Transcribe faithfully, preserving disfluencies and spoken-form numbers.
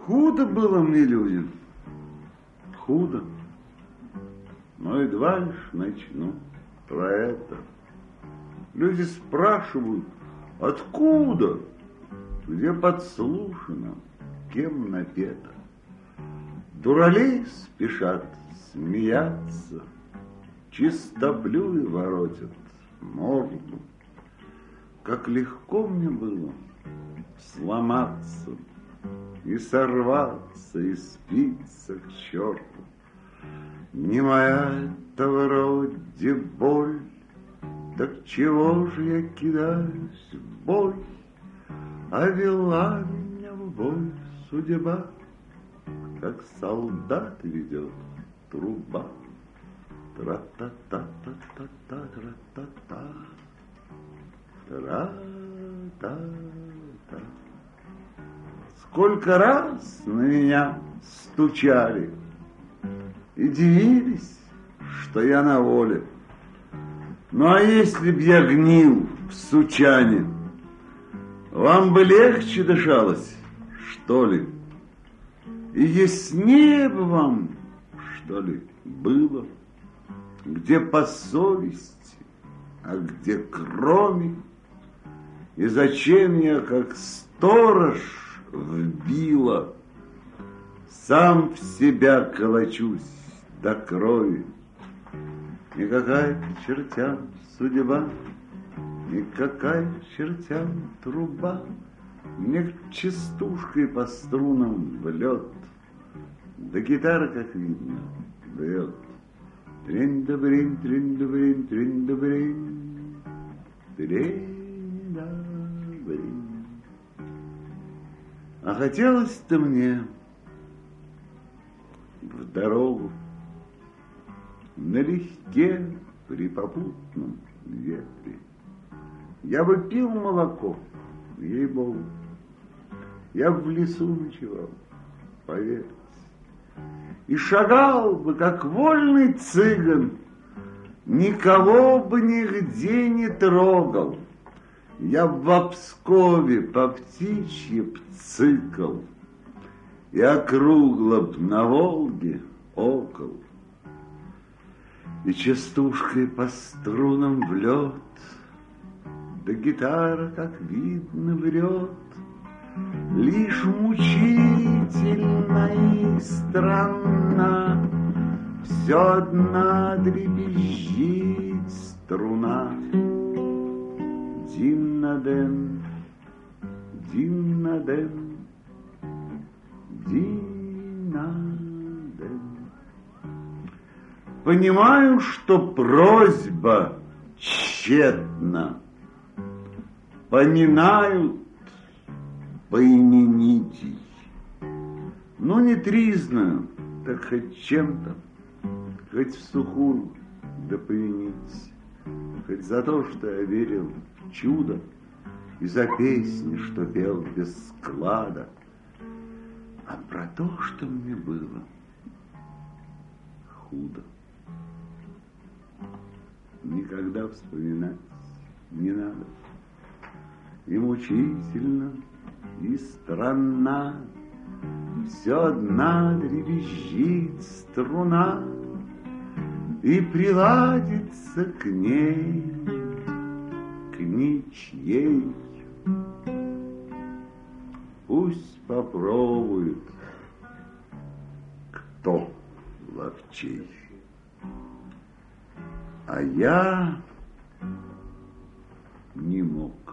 Худо было мне, людям, худо. Но едва лишь начну про это. Люди спрашивают, откуда, где подслушано, кем напето. Дуралей спешат смеяться, чистоблюй воротят морду. Как легко мне было сломаться и сорваться, и спиться к черту. Не моя это вроде боль, так чего же я кидаюсь в бой? А вела меня в бой судьба, как солдат ведет труба. Тра-та-та-та-та-та, тра-та-та, тра-та-та. Сколько раз на меня стучали и дивились, что я на воле. Ну а если б я гнил в сучане, вам бы легче дышалось, что ли? И яснее бы вам, что ли, было, где по совести, а где кроме. И зачем я, как сторож, вбила, сам в себя колочусь до крови. Никакая к чертям судьба, никакая к чертям труба, мне частушкой по струнам в лед, да гитара, как видно, бьет. Трин-да-брин, трин-да-брин, трин-да-брин, трин-да-брин. А хотелось-то мне в дорогу налегке при попутном ветре. Я бы пил молоко, ей-богу, я бы в лесу ночевал, поверьте, и шагал бы, как вольный цыган, никого бы нигде не трогал. Я б в Пскове по птичьи б цыкал, и округло б на Волге окол, и частушкой по струнам в лед, да гитара, как видно, врет. Лишь мучительно и странно все одна дребезжит струна. Дин-на-ден, дин-на-ден, дин-на-ден. Понимаю, что просьба тщетна. Поминают поименитей. Ну, не тризную, так хоть чем-то, хоть в сухую, да повинитесь. Хоть за то, что я верил в чудо, и за песни, что пел без склада, а про то, что мне было худо, никогда вспоминать не надо. И мучительно, и странна все одна дребезжит струна, и приладится к ней, к ничьей. Пусть попробует кто ловчей. А я не мог.